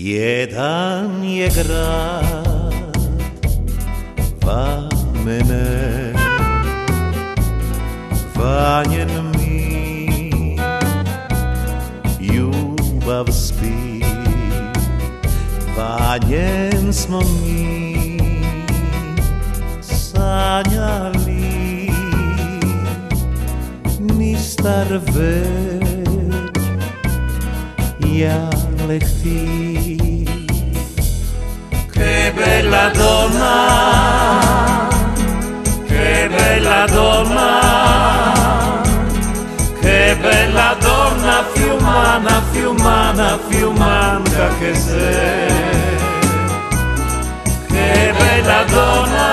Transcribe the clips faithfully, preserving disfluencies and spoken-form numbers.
Jedan je grad van mene, vanjen mi, ljubav spi, vanjen smo mi sanjali, ni star već, ja lehti. Che bella donna, che bella donna, che bella donna, fiumana, fiumana, fiumanca che sei. Che bella donna,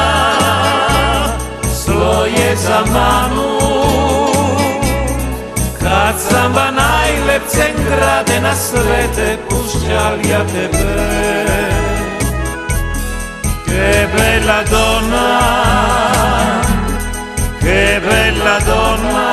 sloje za manu, kad sam ba najlepcem grade na svete, pušćal ja tebe. Che bella donna, che bella donna,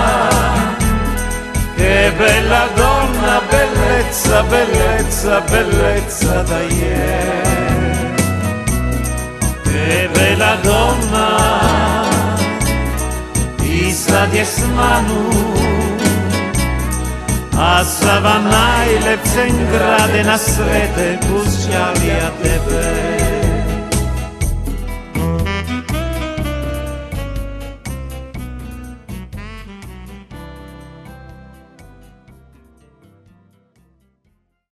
che bella donna, bellezza, bellezza, bellezza da ieri. Che bella donna, i sad je s manu, a sa va najlepcem grade na svete, pušćal ja tebe.